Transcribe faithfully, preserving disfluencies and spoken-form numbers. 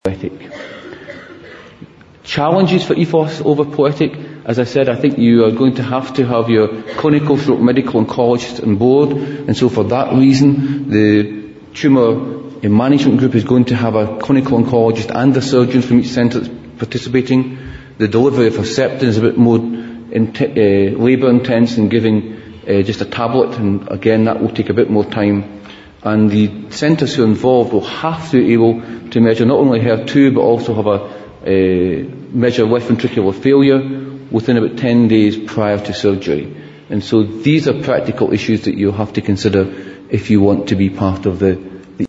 poetic. Challenges for ethos over poetic. As I said, I think you are going to have to have your clinical stroke medical oncologist on board, and so for that reason the tumour management group is going to have a clinical oncologist and a surgeon from each centre that's participating. The delivery of Herceptin is a bit more in uh, labour intense than giving uh, just a tablet, and again that will take a bit more time. And the centres who are involved will have to be able to measure not only H E R two but also have a uh, measure left ventricular failure within about ten days prior to surgery. And so these are practical issues that you'll have to consider if you want to be part of the